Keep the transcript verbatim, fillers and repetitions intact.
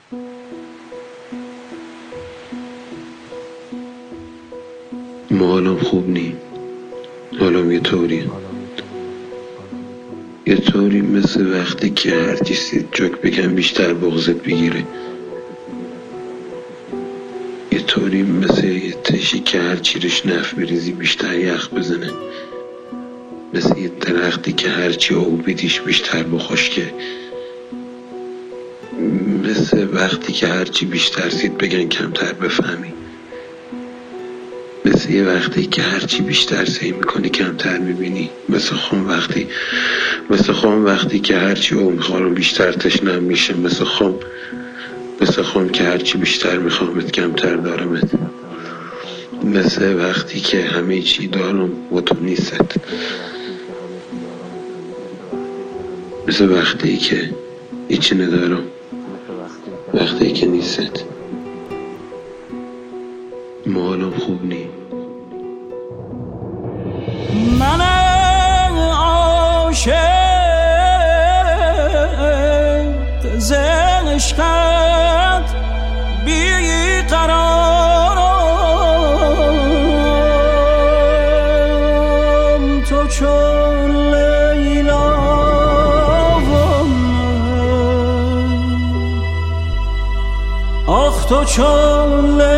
ما حالم خوب نی، حالم یه طوری یه طوری مثل وقتی که هر چیزی جوک بگم بیشتر بغضت بگیره، یه طوری مثل یه تشی که هر چی روش نف بریزی بیشتر یخ بزنه، مثل یه درختی که هر چی آب بدیش بیشتر بخشکه، مثل وقتی که هر چی بیشتر سید بگن کمتر بفهمی، مثل یه وقتی که هرچی بیشتر سعی میکنی کمتر میبینی، مثل خون وقتی مثل خون وقتی که هرچی او میخوام بیشتر تشنم میشه، مثل خون مثل خون که هرچی بیشتر میخوامت کمتر دارمت، مثل وقتی که همه چی دارم و تو نیست، مثل وقتی که هیچی ندارم، وقتی که نیست. ما حالم خوب نی. من عاشق ز عشقت بی قرارم، تو چون لیلا و من، آخ تو چون لیلا